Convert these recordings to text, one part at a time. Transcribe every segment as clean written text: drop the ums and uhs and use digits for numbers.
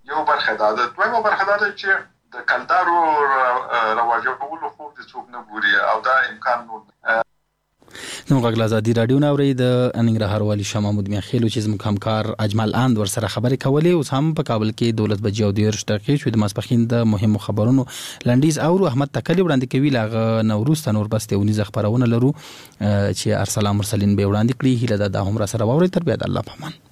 یو برخه دا ده. دویمه برخه دا ده چې د کلدارو رواجولو خوب د څوک نه ګوري او دا امکان نه. نو غږ ازادي رادیو نه اوري د ننګرهار والی شاه محمود میاخیل چې زموږ همکار اجمل اند ورسره خبرې کولې. اوس هم په کابل کې 12:10 شوې د ماسپښین د مهمو خبرونو لنډیز او احمد تکلی وړاندې کوي. لاغه نوروز تنور بس ته ونیزه خبرونه لرو چې ارسلان مرسلین به وړاندې کړي. هیله د هم را سره ووري تر بیا د الله په امان.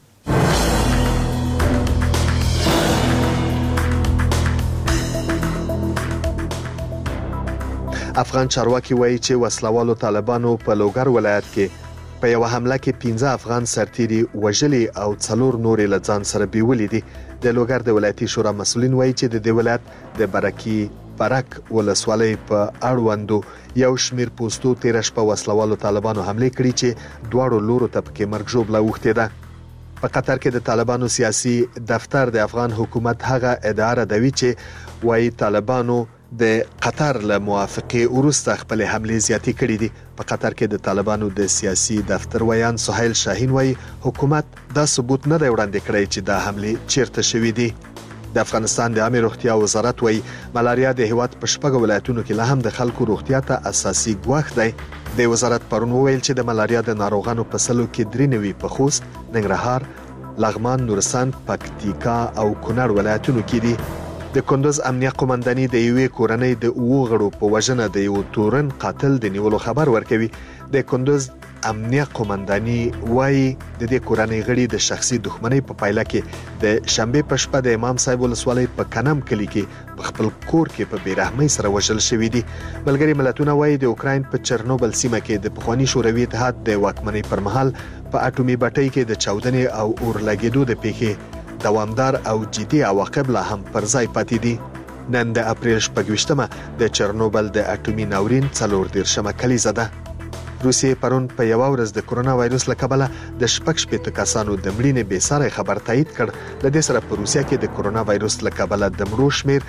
افغان چارواکي وایي چې وسلوالو طالبانو په لوګر ولایت کې په یو حمله کې 15 افغان سرتیري وژلي او 4 نورې له ځان سره بیولې دي. د لوګر د ولایتي شورا مسؤلین وایي چې د دې ولایت د برکی برک ولسوالۍ په اړوندو یو شمیر پوسټو تیر شپه وسلوالو طالبانو حمله کړې چې دواړو لورو ته پکې مرګ ژوبله وخته ده. په قطر کې د طالبانو سیاسي دفتر د افغان حکومت هغه ادعا ردوي چې وایي طالبانو د قطر له موافقه وروسته خپل حمله زیاتې کړې دي. په قطر کې د طالبانو د سیاسي دفتر ویان سهیل شاهین وایي حکومت دا ثبوت نه دی وړاندې کړی چې دا حمله چیرته شوې دي. د افغانستان د عامه روغتیا وزارت وایي ملاریا د هیواد په شپږ ولایتونو کې له هم د خلکو روغتیا ته اساسي ګواښ دی. د وزارت پرون وویل چې د ملاریا د ناروغانو په سلو کې 93 په خوست، ننګرهار، لغمان، نورستان، پکتیکا او کونړ ولایتونو کې دي. د کندوز امنیه قومنداني د یوې کورنۍ د 2 غړو په وژنه د یو تورن قاتل د نیولو خبر ورکوي. د کندوز امنیه قومنداني وایي د دې کورنۍ غړي د شخصي دښمنۍ په پایله کې د شنبه په شپه د امام صاحب ولسوالۍ په کنم کلی کې په خپل کور کې په بیرحمۍ سره وژل شوی دي. ملګری ملتونه وایي د اوکراین په چرنوبل سیمه کې د پخوانی شوروي اتحاد د واکمنۍ پر مهال په اټومي بټۍ کې د چاودنې او اورلګیدو د پیښې دوامدار او جدي عواقب لا هم پر ځای پاتې دي. نن د اپریل 28مه د چرنوبل د اټومي ناورین 14 کلیزه ده. روسیې پرون په یو ورځ د کرونا وایروس له کبله د 16 کسانو د مړینې به سره خبر تایید کړ. د دې سره په روسیا کې د کرونا وایروس له کبله د مړو شمیر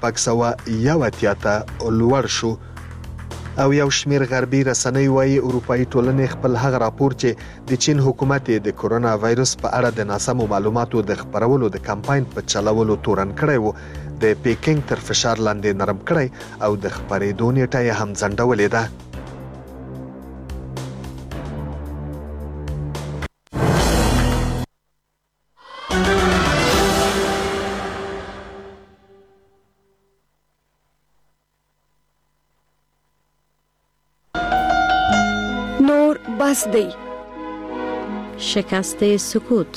601 ته لوړ شو. او یو شمیر غربي رسنۍ وایي اروپאי ټولنې خپل هغه راپور چې د چین حکومت د کرونا وایروس په اړه د ناسمو معلوماتو د خبرولو د کمپاین په چلولو تورن کړی وو د پیکینګ تر فشار لاندې نرم کړی او د خبرېدو نیټه یې هم ځنډولې ده. بس دی. شکست سکوت.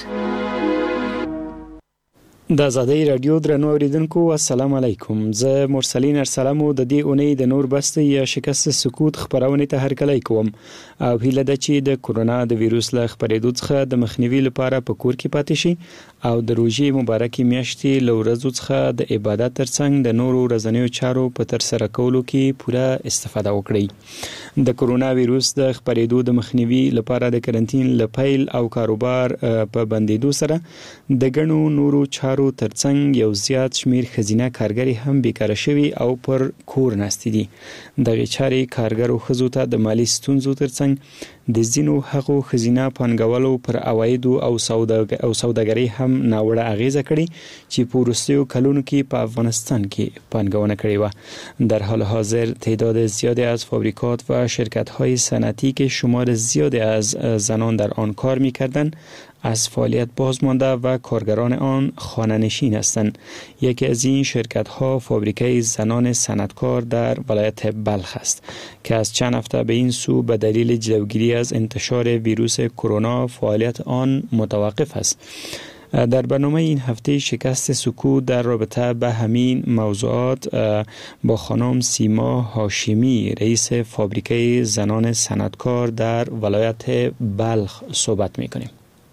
د آزادۍ رادیو درنو اوریدونکو السلام علیکم. زه مرسلین ارسلم د دې اونۍ د نور بست یا شکست سکوت خبرونه ته هرکلی کوم او هیله ده چې د کرونا د ویروس له خپرېدو څخه د مخنیوي لپاره په کور کې پاتې شي او د روژې مبارکي میاشتې له ورځو څخه د عبادت ترڅنګ د نورو ورځنیو چارو په تر سره کولو کې پوره استفاده وکړي. د کرونا ویروس د خپرېدو د مخنیوي لپاره د کرنټین لپیل او کاروبار په بندیدو سره د ګڼو نورو چارو ترڅنګ یو زیات شمیر خزینه کارګری هم بیکاره شوي او پر کور ناستي دي. دغه چارې کارګرو خزو ته د مالی ستونزو ترڅنګ د زینو حقو خزینه پانګولو پر عوایدو او سوداګرۍ هم ناوړه اغیزه کړي چې په وروستیو کلونو کې په افغانستان کې پانګونه کړې وه. در حال حاضر تعداد زیادی از فابریکات و شرکت‌های صنعتی که شمار زیادی از زنان در آن کار می‌کردند از فعالیت باز مانده و کارگران آن خانه‌نشین هستند. یکی از این شرکت‌ها فابریکه زنان صنعتکار در ولایت بلخ است که از چند هفته به این سو به دلیل جلوگیری از انتشار ویروس کرونا فعالیت آن متوقف است. در برنامه این هفته شکست سکوت در رابطه به همین موضوعات با خانم سیما هاشمی رئیس فابریکه زنان صنعتکار در ولایت بلخ صحبت می‌کنیم.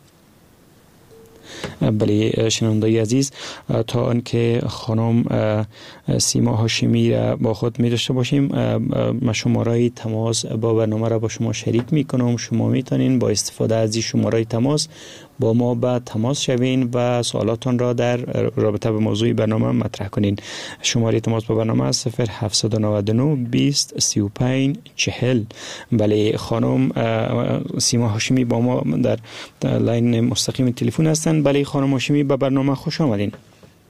بله شنوندگان عزیز، تا آنکه خانم سیما هاشمی را با خود می داشته باشیم ما شماره تماس با برنامه را با شما شریک می کنم. شما می تونین با استفاده از این شماره تماس با ما به تماس شوین و سوالاتون را در رابطه به موضوع برنامه مطرح کنین. شماره تماس با برنامه 0799 20 35 40. بله خانم سیما هاشمی با ما در لاین مستقیم تلفن هستند. بله خانم هاشمی به برنامه خوش آمدین.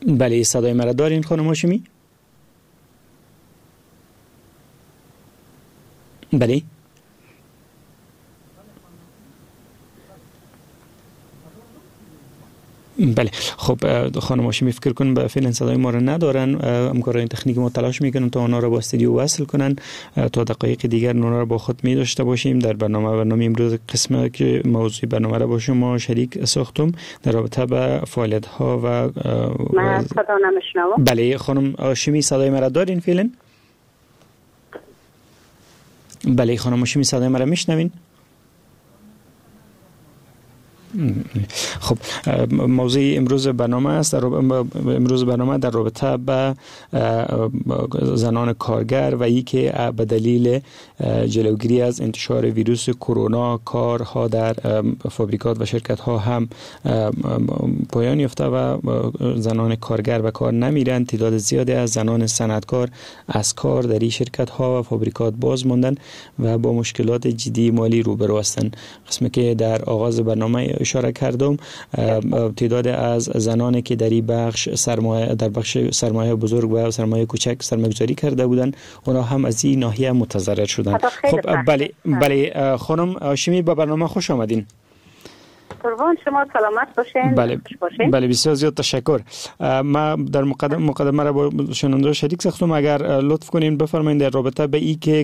بله، صدای مرا دارین خانم هاشمی؟ بله. بله، خب خانم هاشمی فکر کنم به فعلا صدای ما را ندارن. همکاران تکنیک ما تلاش میکنن تا اونا را با استودیو وصل کنن تا دقایق دیگر اونا را با خود می داشته باشیم در برنامه امروز. قسمه که موضوع برنامه را با شما شریک ساختم در رابطه با فعالیت ها و من صدا نمیشنوم. بله خانم هاشمی صدای ما را دارین فعلا؟ بله خانم هاشمی صدای ما را میشنوین؟ خب موضوع امروز برنامه است در رابطه با زنان کارگر و ای که به دلیل جلوگیری از انتشار ویروس کرونا کارها در فابریکات و شرکت ها هم پایان یافته و زنان کارگر به کار نمیرند. تعداد زیادی از زنان صنعتکار از کار در این شرکت ها و فابریکات باز ماندن و با مشکلات جدی مالی روبرو هستند. قسمی که در آغاز برنامه اشاره کردم، تعداد از زنانی که در این بخش سرمایه بزرگ و سرمایه کوچک سرمایه‌گذاری کرده بودند، اونا هم از این ناحیه متضرر شدند. خب بله خانم هاشمی به برنامه خوش آمدین. قربان شما، سلامت باشین. بله بسیار زیاد تشکر. ما در مقدمه را با شنونده شریک ساختم. اگر لطف کنین بفرمایید در رابطه به این که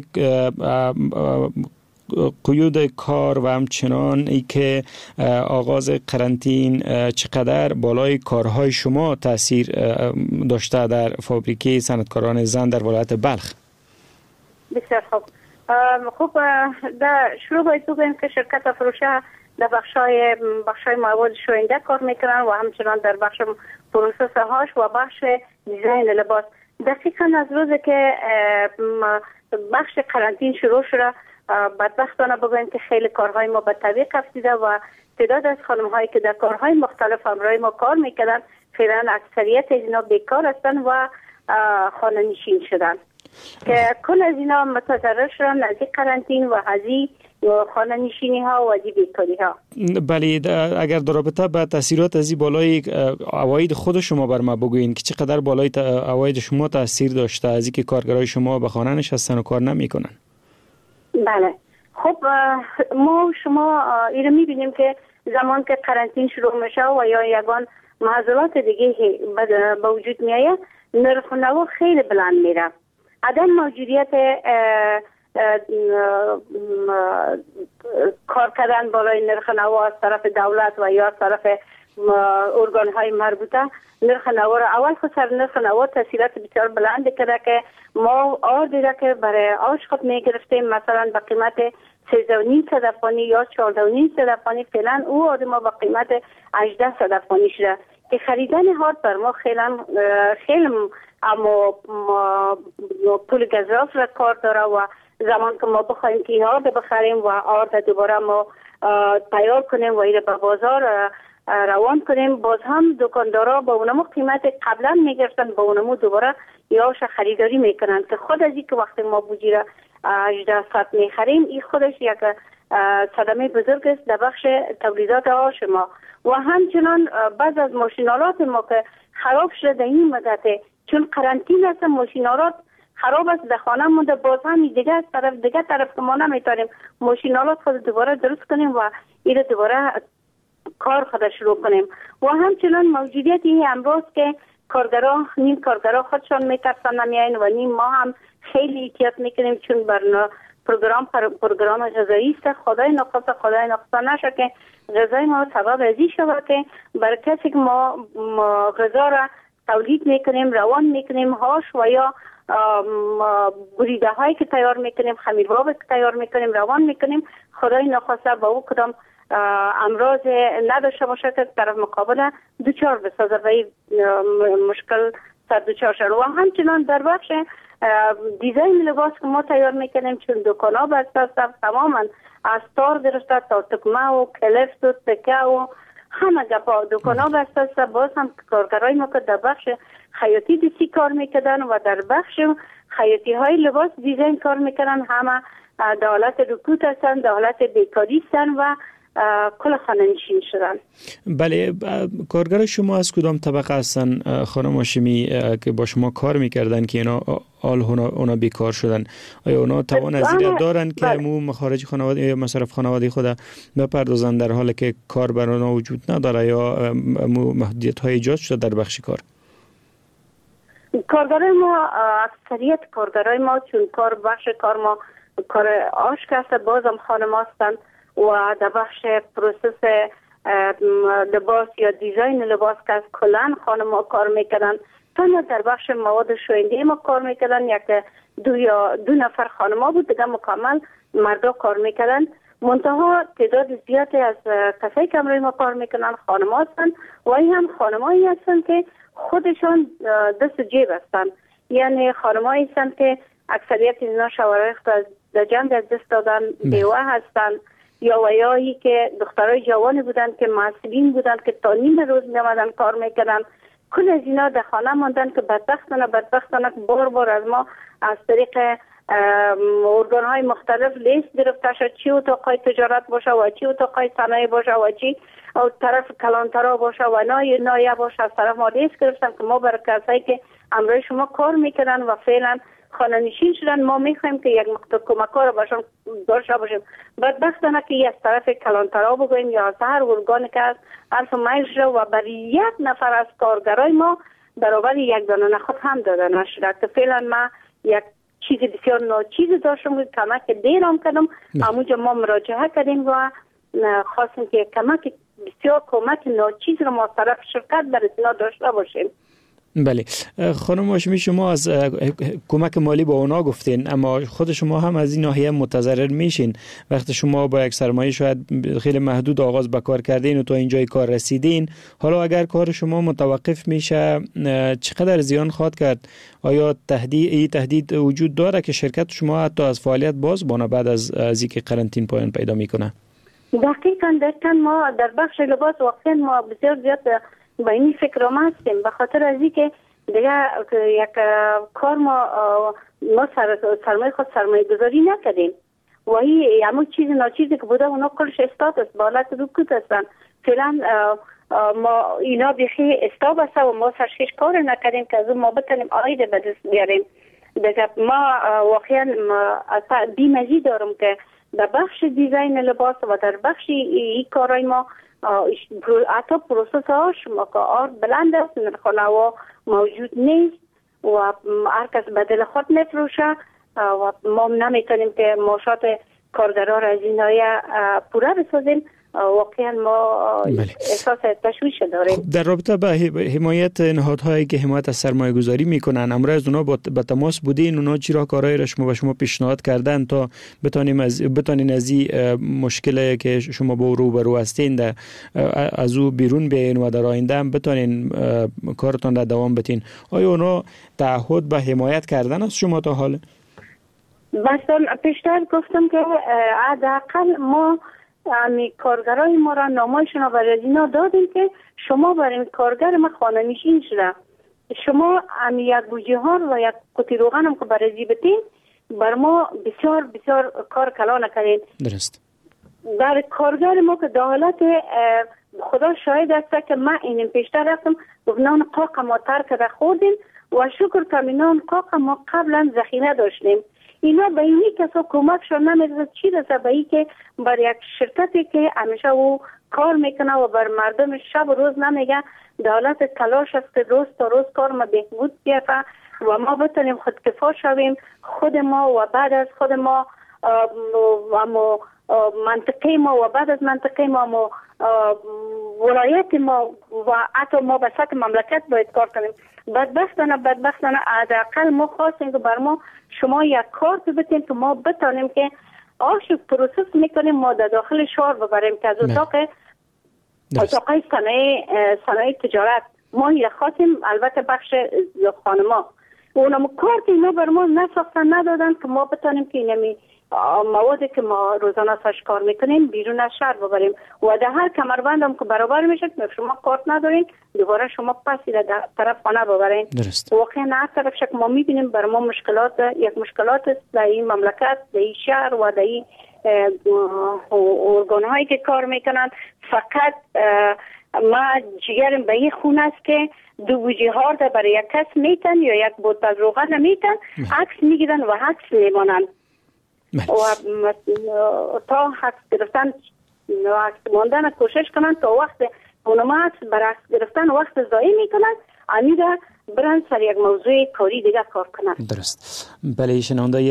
قیود کار و همچنان ای که آغاز قرنطین چقدر بالای کارهای شما تاثیر داشته در فابریکه صنعتکاران زن در ولایت بلخ؟ بسیار خوب. در شروع باید بگویم که شرکت فروشه در بخشای مواد شوینده کار میکنن و همچنان در بخش پروسس هاش و بخش دیزاین لباس. دقیقا از روزی که بخش قرنطین شروع شده، بدبختانه بگویم که خیلی کارهای ما به تعویق افتاده و تعداد از خانم هایی که در کارهای مختلف همراه ما کار میکردن فعلا اکثریت از اینا بیکار هستن و خانه نشین شدن که کل از اینا متضرر شدن از این قرنطین و از این خانه نشینی ها و از این بیکاری ها. بله، اگر در رابطه با تاثیرات از این بالای عواید خود شما بر ما بگوین که چقدر بالای عواید شما تاثیر داشته از اینکه کارگرای شما به خانه نشستن و کار نمیکنن؟ بله، خب شما ایره میبینیم که زمان که قرنطین شروع میشه و یا یگان محصولات دیگه به وجود میایه، نرخ و نوا خیلی بلند میره. عدم موجودیت کار کردن بالای نرخ نوا از طرف دولت و یا از طرف ارگان های مربوطه نرخ نوا را اول خود سر نرخ نوا تاثیرات بسیار بلند کرده که ما آرد را که برای آش خود می گرفتیم مثلا به قیمت 13.5 افغانی یا 14.5 افغانی، فعلا او آرد ما به قیمت 18 افغانی شده که خریدن هارد بر ما خیلی اما پول گزاف را کار داره و زمان که ما بخوایم که هارد بخریم و آرد دوباره ما تیار کنیم و ایره به بازار روان کنیم، باز هم دکاندارا با اونمو قیمت قبلا میگرفتن با اونمو دوباره یاش خریداری میکنن که خود از این که وقتی ما بوجی را 18 میخریم این خودش یک صدمه بزرگ است در بخش تولیدات آش ما و همچنان بعض از ماشینالات ما که خراب شده در این مدت چون قرنطین است ماشینالات خراب است در خانه مونده، باز هم دیگه طرف که ما نمیتونیم ماشینالات خود دوباره درست کنیم و این دوباره کار خود شروع کنیم و همچنان موجودیت این امروز که نیم کارگرا خودشان میترسن نمیاین و نیم ما هم خیلی احتیاط میکنیم چون بر پروگرام غذایی است. خدای نخواسته نشه که غذای ما سبب ازی شود که برای کسی که ما غذا را تولید میکنیم روان میکنیم هاش و یا بریده هایی که تیار میکنیم خمیرباب که تیار میکنیم روان میکنیم، خدای نخواسته با او کدام امراض نداشته باشه که طرف مقابل دوچار بسازه و مشکل سر دوچار شد. و همچنان در بخش دیزاین لباس که ما تیار میکنیم چون دکانا بسته تماما از تار گرفته تا تکمه و کلفت و تکه و همه گپا دکانا بسته، باز هم کارگرای ما که در بخش خیاطی دستی کار میکردن و در بخش خیاطی های لباس دیزاین کار میکنن همه در حالت رکود هستن، در حالت بیکاری هستن و کل خانه‌نشین شدن. بله، کارگر شما از کدام طبقه هستن خانم هاشمی که با شما کار میکردن که اینا اونا بیکار شدن؟ آیا اونا توان از این دارن که مو مخارج خانواده یا مصرف خانواده خود بپردازن در حالی که کار بر اونا وجود نداره یا محدودیت های ایجاد شده در بخش کار؟ کارگرای ما، اکثریت کارگرای ما چون بخش کار ما کار آشک است، بازم خانم هستن و در بخش پروسس لباس یا دیزاین لباس که از کلان خانم ها کار میکنن، تنها در بخش مواد شوینده ما کار میکنن دو نفر خانم ها بود، دیگه مکمل مردا کار میکنن. منتها تعداد زیادی از کسایی که امروز ما کار میکنن خانم ها هستن و این هم خانم هایی هستن که خودشان دست جیب هستن، یعنی خانم هایی هستن که اکثریت اینا شوهرای خود در جنگ از دست دادن، بیوه هستن یا ویایی که دخترای جوانی بودن که معصبین بودن که تا نیم روز میامدن کار میکردن. کل از اینا در خانه ماندن که بدبختانه بار از ما از طریق ارگان های مختلف لیست گرفته شد، چی اتاقای تجارت باشه و چی اتاقای صنایع باشه و چی طرف کلانترا باشه و نایه باشه، از طرف ما لیست گرفتن که ما برای کسایی که امروز شما کار میکنن و فعلا خانه نشین شدن ما میخوایم که یک مقدار کمکار باشیم داشته باشیم. بدبختانه که از طرف کلانترا بگویم یا از هر ارگانی که حرف میل شده و برای یک نفر از کارگرای ما برابر یک دانه نخود هم داده نشده که فعلا ما یک چیز بسیار ناچیز داشتم که کمک دیرم کردم، همونجا ما مراجعه کردیم و خواستیم که بسیار کمک ناچیز رو ما طرف شرکت در اتنا داشته باشیم. بله خانم هاشمی، شما از کمک مالی با اونا گفتین، اما خود شما هم از این ناحیه متضرر میشین وقتی شما با یک سرمایه شاید خیلی محدود آغاز به کار کردین و تا اینجای کار رسیدین. حالا اگر کار شما متوقف میشه چقدر زیان خواهد کرد؟ آیا تهدید وجود داره که شرکت شما حتی از فعالیت باز بانه بعد از اینکه قرنطینه پایان پیدا میکنه؟ دقیقاً ما در بخش لباس واقعا ما بسیار زیاد با این فکر ما هستیم، به خاطر از اینکه دیگه یک کار ما سرمایه خود سرمایه گذاری نکردیم و این همون چیز ناچیزی که بوده اونا کلش استاد است، بالات رکود هستن. فعلا ما اینا بیخی استاب است و ما سرشش کار نکردیم که از ما بتونیم آید به دست بیاریم. دیگه ما واقعا بیمزی دارم که در بخش دیزاین لباس و در بخش این کارای ما حتی پروسس هاش آرد بلند است، نرخانه ها موجود نیست و هر کس بدل خود میفروشه و ما نمیتونیم که معاشات کارگرها را از این ناحیه پوره بسازیم. واقعا ما احساس تشویش داریم. در رابطه با حمایت نهادهایی که حمایت از سرمایه گذاری میکنن، امروز اونا با تماس بودین؟ اونا چرا کارهای را شما پیشنهاد کردن تا بتونین از این مشکلی که شما با روبرو هستین از او بیرون بیاین و در آینده هم بتونین کارتون را دوام بدین؟ آیا اونا تعهد به حمایت کردن از شما تا حال؟ مثلا پیشتر گفتم که حداقل ما کارگرای ما را نامایشون را برای اینا دادیم که شما برای کارگر ما خانه نشین شده، شما یک بوجه ها و یک قطی روغن هم که برای زیبتین بر ما بسیار کار کلا نکردین. درست. در کارگر ما که داخلت خدا شاهد است که من اینم پیشتر رفتم گفتنان قاق ما ترک خوردیم و شکر کمینان قاق ما قبلا ذخیره داشتیم. اینا به اینی کسا کمکشون نمیرسد، چی رسه به ای که بر یک شرکتی که همیشه او کار میکنه و بر مردم شب و روز نمیگه دولت تلاش است که روز تا روز کار ما بهبود بیافته و ما بتونیم خودکفا شویم، خود ما و بعد از خود ما منطقه ما و بعد از منطقه ما ولایت ما و حتی ما به سطح مملکت باید کار کنیم. بدبختانه حداقل ما خواستیم که بر ما شما یک کارت بتین که ما بتانیم که آشوب پروسس میکنیم ما در داخل شهر ببریم که از اتاقای صنایع تجارت ما هی خواستیم. البته بخش خانما اونم کارت اینا بر ما نساختن ندادن که ما بتانیم که اینمی موادی که ما روزانه ساش کار میکنیم بیرون از شهر ببریم و در هر کمربند هم که برابر میشه که شما کارت ندارین دوباره شما پسی در طرف خانه ببرین. واقعا هر طرف شک ما میبینیم بر ما مشکلات در این مملکت، در این شهر و در این ارگان هایی که کار میکنن فقط ما جگرم به این خون است که دو بوجی هارده برای یک کس میتن یا یک بود از روغن میتن عکس میگیرن و عکس میمانن و تا عکس گرفتن عکس ماندن کوشش کنن تا وقت اونما عکس بر عکس گرفتن وقت ضایع میکنن امیده برن سر یک موضوع کاری دیگه کار کنن. درست. بله شنونده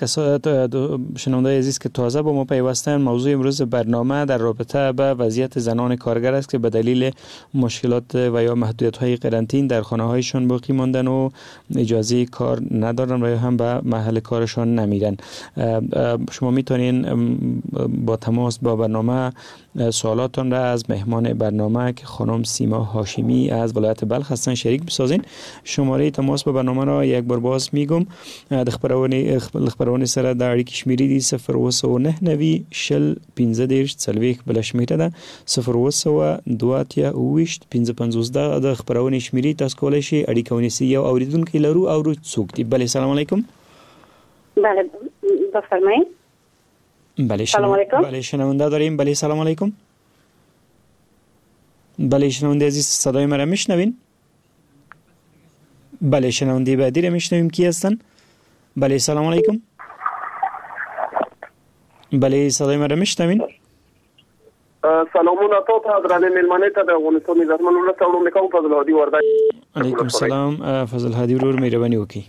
عزیز که تازه با ما پیوستن، موضوع امروز برنامه در رابطه به وضعیت زنان کارگر است که به دلیل مشکلات و یا محدودیت‌های قرنطین در خانه‌هایشان باقی ماندن و اجازه کار ندارن و یا هم به محل کارشان نمیرن. شما میتونین با تماس با برنامه سوالاتون را از مهمان برنامه که خانم سیما هاشمی از ولایت بلخ هستن شریک بسازین. شماره تماس با برنامه را یک بار باز میگم. د خبرونه سره د اړیکې شمیرې دي 029 شل 15 40 بل شمیره ده 029 د خبرونه شمیرې تاسو کولای شئ اړیکه ونیسئ یو اوریدونکو لرو او څوک دی. بله سلام علیکم. بله بفرمایید. بله سلام علیکم. بله شنونده داریم. بله سلام علیکم. بله شنونده عزیز صدای مرا میشنوین؟ بله شنونده بعدی را میشنویم. کی هستن؟ بله سلام علیکم. بله صدای مرا میشنوین؟ سلامونه تاسو درنه ملمنه ته د افغانستان عزتمن ولس اورو میکوم فضل هادي ورده. علیکم السلام فضل هادي ورور مهرباني وکي.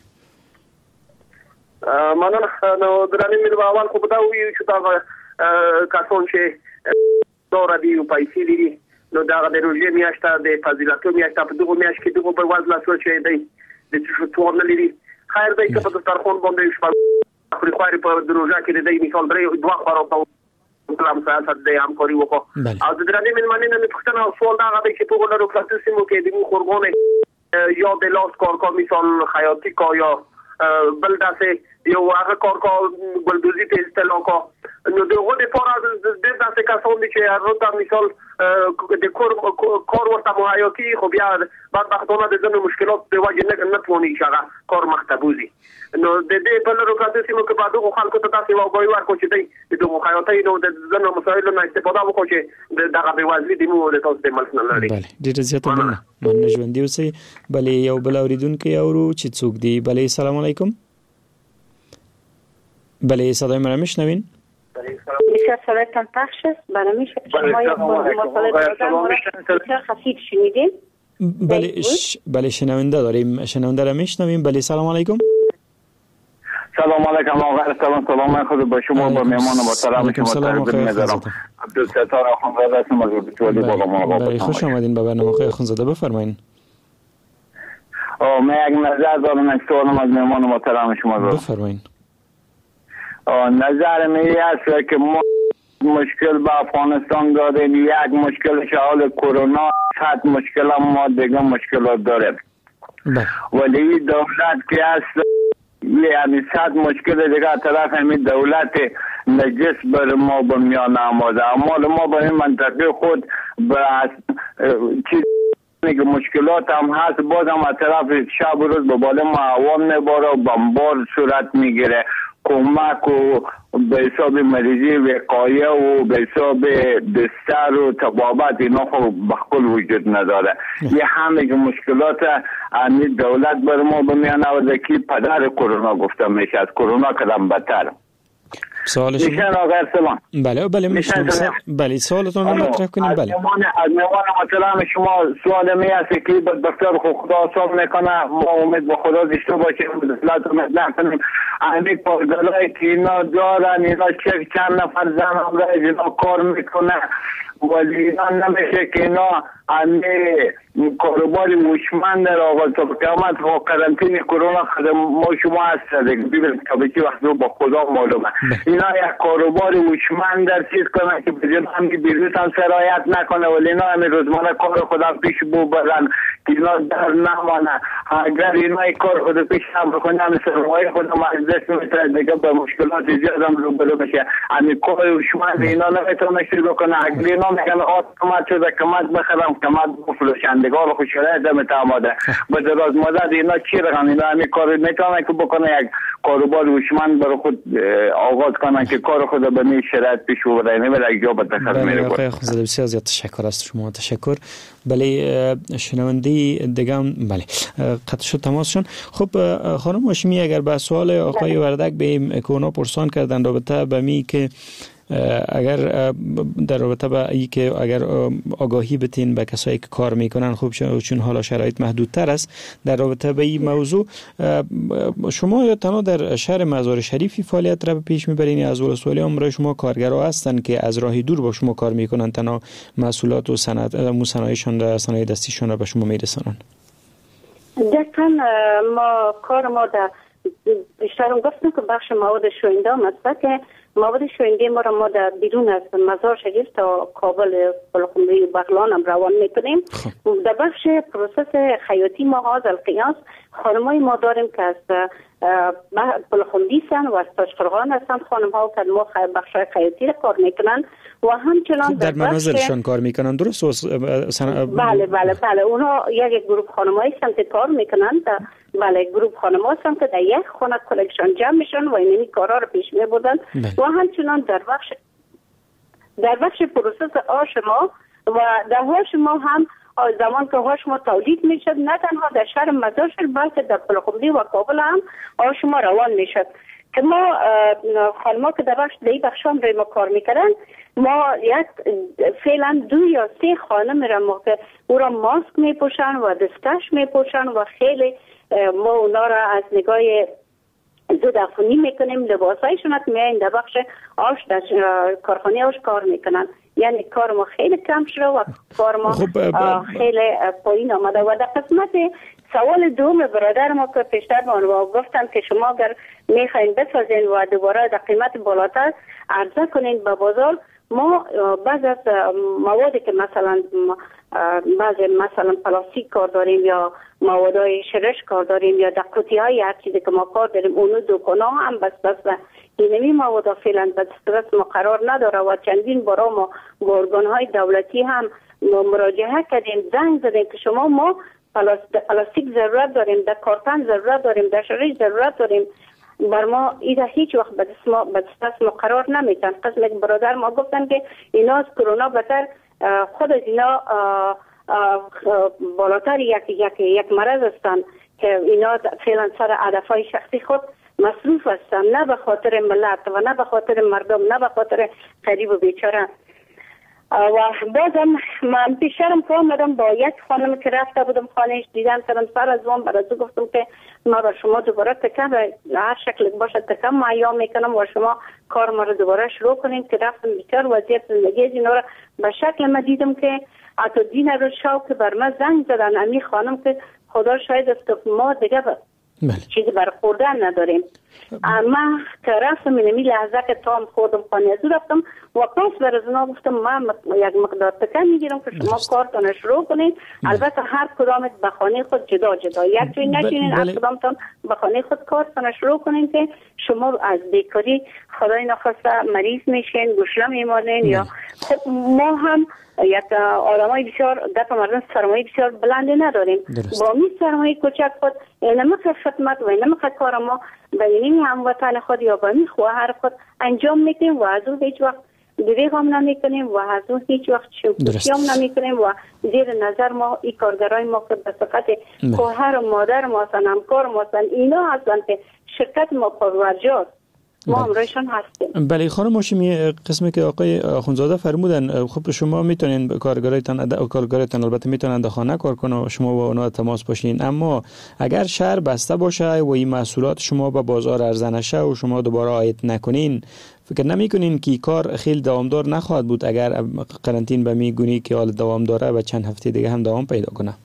مننه نو درنه مل اول خو بتاو چې دا کارتون چې دورا دی پیسې دي نو دا د روزي میاشته د فضیلتو میاشته په دغه میاشت کې دغه په وځ لا څه شي دی د څه ټول نه لري خیر دی چې په ترخون باندې شپه خو خوري په دروژه کې دی مثال درې دوه خبرو په کلام سیاست د همکاري وکړه او د درنې ملمنې نه پښتنه سوال دا غوښتي چې په ګورو پلاتفورم کې د خورګونه یا د لاس کار مثال حیاتي کا یا بل داسې یو هغه کار ګلدوزي په استعمال کو نو دغه لپاره د داسې کسان چې هغه د مثال د کار ورته مهیاکي خو بیا بعد وختونه د ځینو مشکلات د وجه نه تونی شغه کار مختبوزي نو د دې په لرو کاتو سیمو کې په دغه خلکو ته تاسو وایي ورکو چې دغه حیاتي نو د ځینو مسایلو نه استفاده وکړي چې دغه بېوزلي د مو له تاسو د ملک نه لري. بله ډېر زیاته مننه ژوندي اوسئ. بله یو بل اوریدونکي اورو چې څوک دی. بله سلام علیکم. بله صدای مرا میشنوین؟ بسیار صدایتان پخش است. برای میشه شما یک مطالعه خفیف شنیدین؟ بله شنونده داریم. شنونده را میشنویم. بله سلام علیکم. سلام علیکم آقای سلام خود با شما با مهمان محترم شما تقدیم می‌دارم. عبدالستار اخوندزاده هستم از ولایت بلخ. بله خوش آمدین به برنامه آقای اخوندزاده بفرمایید. من یک نظر دارم یک سوالم از مهمان محترم شما دارم. بفرمایید. نظر می است که ما مشکل با افغانستان داریم یک مشکل شامل کرونا صد مشکل ما دیگه مشکلات داریم ولی دولت که است یعنی صد مشکل دیگه طرف همین دولت نجس بر ما بمیان آماده اما ما با این منطقه خود چیزی که مشکلات هم هست باز هم از طرف شب و روز به بالا ما عوام نباره و بمبار صورت میگیره کمک و به حساب مریضی وقایه و به حساب بستر و طبابت اینا خب بخل وجود نداره یه همه که مشکلات این دولت بر ما بمیان آورده که پدر کرونا گفته میشه از کرونا کدام بدتر سوال شما میشن آقای ارسلان بله میشن بله سوالتون رو مطرح کنیم بله از مهمان محترم شما سوال می است که دکتر خدا حساب میکنه ما امید به خدا داشته باشیم دولت امید نکنیم همین پاسدارایی که اینا دارن اینا چند نفر زن هم اینا کار میکنه ولی اینا نمیشه که اینا همین کاروباری هوشمند را آقا تا قیامت و قرنطینه کرونا خود ما شما هست ببینید که وقت رو با خدا معلومه اینا یک کاروباری هوشمند در چیز کنه که بجن همین بیروس هم سرایت نکنه ولی اینا همین روزمانه کار خدا پیش برن که اینا در نمانه اگر اینا کار خود پیش هم بکنه همین سرمایه خود هم از دست میتره دیگه به مشکلات زیاد هم روبرو بشه همین کار هوشمند اینا نمیتونه شروع کنه اگر اینا میگن آتومات شده کمک بخرم کمک بفروشندگار خوشحاله دمت آماده به دراز مدت اینا چی رقم اینا همین کار میتونه که بکنه یک کاروبار هوشمند برای خود آغاز کنن که کار خود به این شرایط پیش ببرن نه برای جا به تخصص میره. آقای اخوانزاده بسیار زیاد تشکر از شما. تشکر. بله شنونده دیگه هم بله قطع شد تماسشون. خب خانم هاشمی اگر به سوال آقای وردک به کرونا پرسان کردن رابطه به می که اگر در رابطه با ای که اگر آگاهی بتین به کسایی که کار میکنن خوب چون حالا شرایط محدودتر است در رابطه با این موضوع شما یا تنها در شهر مزار شریفی فعالیت را پیش میبرین از ولسوالی هم برای شما کارگرها هستن که از راه دور با شما کار میکنن تنها محصولات و صنایعشان را صنایع دستیشان را به شما میرسانن؟ دقیقاً ما کار ما در بیشتر گفتم که بخش مواد شوینده است که مواد شوینده ما را در بیرون از مزار شریف تا کابل بلخمری و بغلان هم روان میکنیم. در بخش پروسس خیاطی ما از القیاس خانمای ما داریم که از بلخمری هستند و از تاشقرغان هستند خانم ها که ما بخش خیاطی را کار میکنن و همچنان در منازلشان کار میکنن درست؟ بله اونا یک گروه خانمایی هستند که کار میکنن. بله گروه خانم هستند که در یک خانه کلکشن جمع میشن و اینمی کارا رو پیش میبردن و همچنان در بخش پروسس آش ما و در آش ما هم زمان که آش ما تولید میشد نه تنها در شهر مزار شریف بلکه در بلخمری و کابل هم آش ما روان میشد که ما خانما که در بخش هم روی ما کار میکردن ما فعلا 2 یا 3 خانم را که او را ماسک میپوشن و دستکش میپوشن و خیلی ما اونا را از نگاه زود افونی میکنیم. لباسایشون هم میاین در بخش آش در کارخانه آش کار میکنن. یعنی کار ما خیلی کم شده و کار ما خیلی پایین آمده و در قسمت سوال دوم برادر ما که پیشتر ما گفتن که شما اگر میخواین بسازین و دوباره در قیمت بالاتر عرضه کنین به بازار ما بعض از موادی که مثلا پلاستیک کار داریم یا موادهای شرش کار داریم یا در قوطی های هر چیزی که ما کار داریم اونو دکانا هم بس اینمی مواد فعلا به دسترس ما قرار نداره و چندین بارا ما با ارگان های دولتی هم مراجعه کردیم زنگ زدیم که شما ما پلاستیک ضرورت داریم در کارتن ضرورت داریم در شرش ضرورت داریم بر ما ایده هیچ وقت به دست ما قرار نمیتن. قسم یک برادر ما گفتن که اینا از کرونا بهتر خود از اینا بالاتر یک مرض هستن که اینا فعلا سر هدفهای شخصی خود مصروف هستن نه به خاطر ملت و نه به خاطر مردم نه به خاطر غریب و بیچاره. و بازم من پیشترم که آمدم با یک خانم که رفته بودم خانهش دیدم کردم سر از وان برای تو گفتم که ما با شما دوباره تکم هر شکل باشه تکم معیام میکنم و شما کار ما رو دوباره شروع کنیم که رفتم بیچار وضعیت زندگی اینا رو به شکل ما دیدم که حتی دین رو شاو که بر ما زنگ زدن امی خانم که خدا شاید است که ما دیگه چیزی برخوردن نداریم. ما که رفتم اینمی لحظه که تام خوردم خانه ازو رفتم و پس بر از اونا گفتم من یک مقدار تکم میگیرم که شما کارتان شروع کنید. البته هر کدامت به خانه خود جدا یک جایی نشینین هر کدامتان به خانه خود کارتان شروع کنید که شما از بیکاری خدای نخواسته مریض میشین گوشله میمانین یا خب ما هم یک آدمای بسیار دفع مردم سرمایه بسیار بلنده نداریم با می سرمایه کوچک خود نمخ خدمت و نمخ کار ما به این هموطن خود یا به می خواهر خود انجام میکنیم و از اون هیچ وقت دریغ هم نمی کنیم و از اون هیچ وقت شوخی هم نمی کنیم و زیر نظر ما این کارگرای ما که به صفت خواهر و مادر ما هستن همکار ما هستن اینا هستن که شرکت ما پرورجاست ما همراهشان هستیم. بله خانم هاشمی قسمی که آقای اخوانزاده فرمودن خب شما میتونین کارگرایتان البته میتونن در خانه کار کنن و شما با اونا تماس باشین اما اگر شهر بسته باشه و این محصولات شما به بازار عرضه نشه و شما دوباره عاید نکنین فکر نمیکنین که کار خیلی دوامدار نخواهد بود اگر قرنطینه به میگونی که حال دوام داره و چند هفته دیگه هم دوام پیدا کنه؟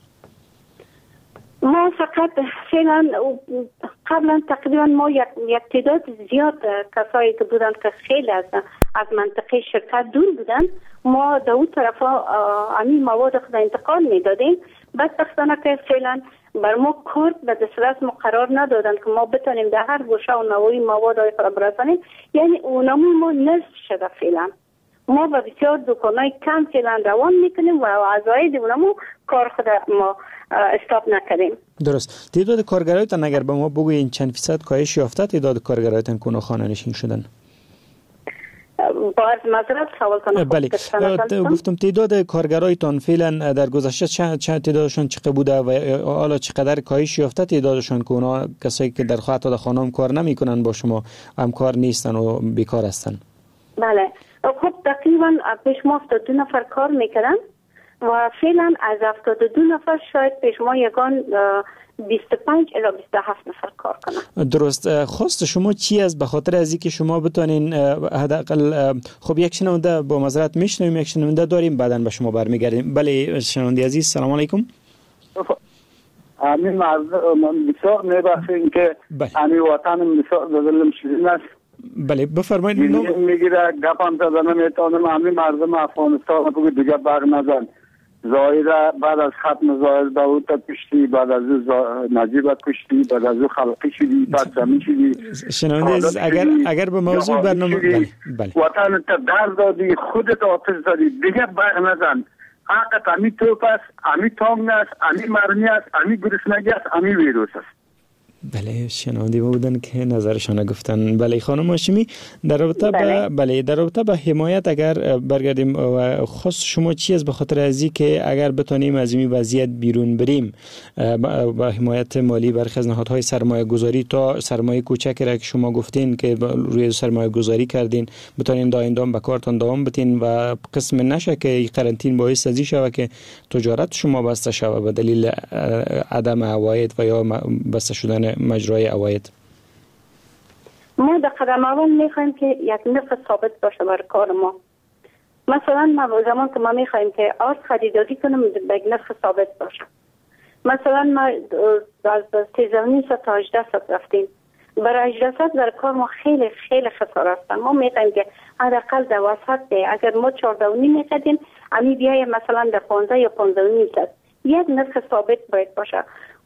ما فقط فعلا قبلا تقریبا ما یک تعداد زیاد کسایی که بودن که خیلی از منطقه شرکت دور بودن ما در اون طرف همین مواد خود انتقال میدادیم. بدبختانه که فعلا بر ما کار به دسترس ما قرار ندادن که ما بتونیم در هر گوشه و نوعی مواد های خود برسانیم. یعنی اونمون ما نصف شده فعلا ما به بسیار دکان‌های کم فعلا روان میکنیم و عزاید اونمو کار خود ما استاپ نکردیم. درست. تعداد کارگرایتان اگر به ما بگوین چند فیصد کاهش یافته تعداد کارگرایتان که خانه نشین شدن؟ باز معذرت سوال کنم. بله گفتم تعداد کارگرایتان فعلا در گذشته چند تعدادشان چقدر بوده و حالا چقدر کاهش یافته تعدادشان که اونا کسایی که در خانه کار نمیکنن با شما همکار نیستن و بیکار هستن؟ بله خب تقریبا پیش ما 72 نفر کار میکردن و فعلا از 72 نفر شاید پیش ما یگان 25 الی 27 نفر کار کنن. درست. خواست شما چی است به خاطر از اینکه شما بتونین حداقل خب یک شنونده با معذرت میشنویم، یک شنونده داریم بعداً به شما برمیگردیم. بله شنونده عزیز سلام علیکم. همین من بسیار میبخشیم که همین وطن بسیار دلم شیرین است. بله بفرمایید. میگیره گپم زدن نمیتونم. همین مردم افغانستان بگو دیگه بر نزن. ظاهره بعد از ختم ظاهر داوود کشتی، بعد از نجیب کشتی، بعد از خلقی شدی، بعد زمین شدی. شنونده اگر به موضوع برنامه بله. وطن تا در دادی، خودت آتش زدی، دیگه بر نزن. حقت همی توپ است، همی تانگ است، همی مرمی است، همی گرسنگی است، همی ویروس است. بله شنونده بودن که نظرشان گفتن. بله خانم هاشمی در رابطه با حمایت اگر برگردیم و خاص شما چی است به خاطر ازی که اگر بتونیم از این وضعیت بیرون بریم با حمایت مالی برخی از نهادهای سرمایه گذاری تا سرمایه کوچکی را که شما گفتین که روی سرمایه گذاری کردین بتونین دائم به کارتان دوام بدین و قسم نشه که قرنطینه باعث ازی شود که تجارت شما بسته شود به دلیل عدم عواید و یا بسته شدن مجرای عواید. ما در قدم اول میخوایم که یک نرخ ثابت باشه برای کار ما. مثلا ما زمان که ما میخوایم که آرد خریداری کنیم به یک نرخ ثابت باشه. مثلا ما از 13.5 تا 18 رفتیم. برای 18 در کار ما خیلی خیلی خسارت است. ما میخوایم که حداقل در وسط اگر ما 14.5 میخدیم امی بیای مثلا در 15 یا 15.5 یک نرخ ثابت باید باشه.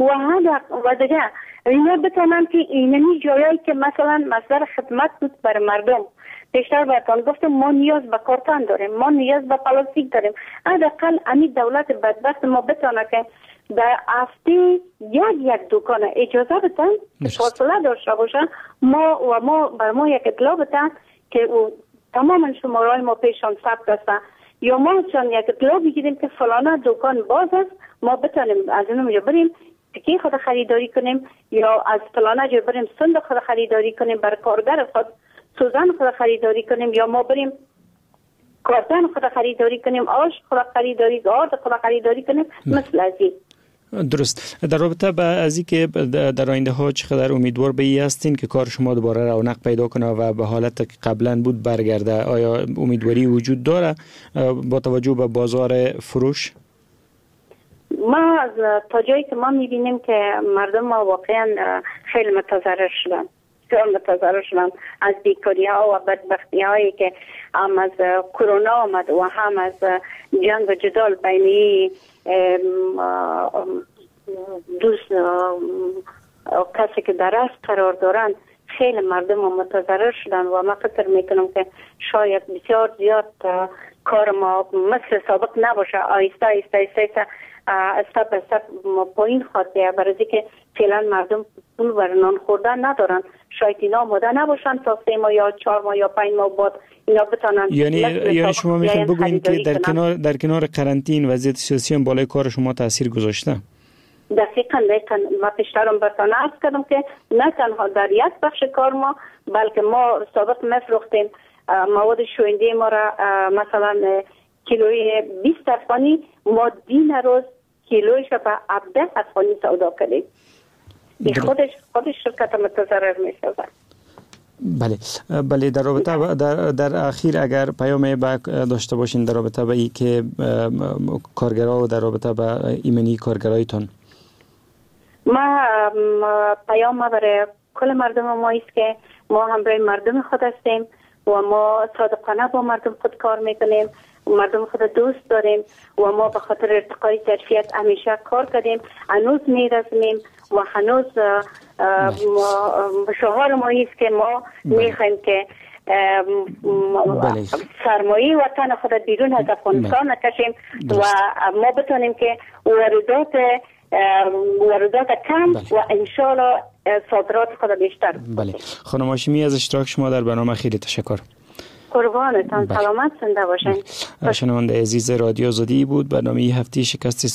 و دیگه اینا بتونم که اینمی جایی که مثلا مصدر خدمت بود برای مردم بیشتر براتون گفتم ما نیاز به کارتان داریم، ما نیاز به پلاستیک داریم. حداقل امی دولت بدبخت ما بتونه که در هفته یک دکان اجازه بدن فاصله داشته باشه ما بر ما یک اطلاع بدن که تمام شماره‌های ما پیشان ثبت است یا ما چون یک اطلاع بگیریم که فلانه دکان باز است ما بتونیم از اونجا بریم تکی خود خریداری کنیم یا از فلانه جا بریم صندوق خود خریداری کنیم برای کارگر خود سوزن خود خریداری کنیم یا ما بریم کارتن خود خریداری کنیم آش خود خریداری آرد خود خریداری کنیم مثل از این. درست. در رابطه با از اینکه در آینده ها چقدر امیدوار به این هستین که کار شما دوباره رونق پیدا کنه و به حالت که قبلا بود برگرده؟ آیا امیدواری وجود داره با توجه به بازار فروش؟ ما تا جایی که ما میبینیم که مردم ما واقعا خیلی متضرر شدن از بیکاری ها و بدبختی هایی که هم از کرونا آمد و هم از جنگ و جدال بین دوست کسی که در است قرار دارن. خیلی مردم ما متضرر شدن و ما فکر میکنم که شاید بسیار زیاد کار ما مثل سابق نباشه. آیسته استپ پایین خواهد بیاید برای که فعلا مردم پول برای نان خوردن ندارن. شاید اینا آماده نباشن تا 3 ماه یا 4 ماه یا 5 ماه بعد اینا بتونن. یعنی شما میخواین بگوین که در کنار قرنطینه وضعیت سیاسی هم بالای کار شما تاثیر گذاشته؟ دقیقاً ما پیشترم براتون عرض کردم که نه تنها در یک بخش کار ما بلکه ما سابق میفروختیم مواد شوینده ما را مثلا کیلوی 20 افغانی ما دین روز کیلویش به 17 افغانی سودا کردیم. خودش شرکت متضرر میشه. بله در رابطه در اخیر اگر پیامی داشته باشین در رابطه با این که کارگرها و در رابطه با ایمنی کارگرایتان. ما پیام برای کل مردم ما است که ما همراه مردم خود هستیم و ما صادقانه با مردم خود کار میکنیم و مردم خود دوست داریم و ما به خاطر ارتقای ظرفیت همیشه کار کردیم. هنوز میرسیم و هنوز شعار ما است که ما میخوایم که سرمایه وطن خود بیرون از افغانستان نکشیم و ما بتونیم که واردات کم و انشالله صادرات خود بیشتر. بله خانم هاشمی از اشتراک شما در برنامه خیلی تشکر. قربانتان. سلامت زنده باشین. شنونده عزیز رادیو آزادی بود برنامه هفته شکست